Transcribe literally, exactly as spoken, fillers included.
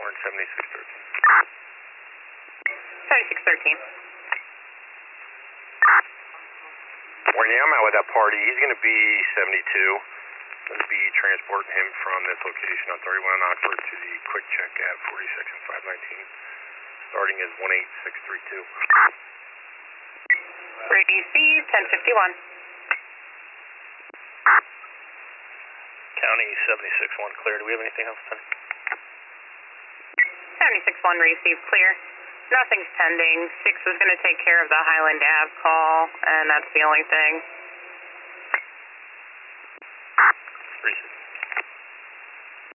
Orange seventy-six thirteen. seventy-six thirteen. Morning, I'm out with that party. He's going to be seventy-two. Going to be transporting him from this location on thirty-one in Oxford to the quick check at forty-six and five nineteen. Starting is one eight six three two. Receive ten fifty-one. County seventy-six one clear. Do we have anything else, Tony? seventy-six one received clear. Nothing's pending. Six was going to take care of the Highland Ave call, and that's the only thing. Receive.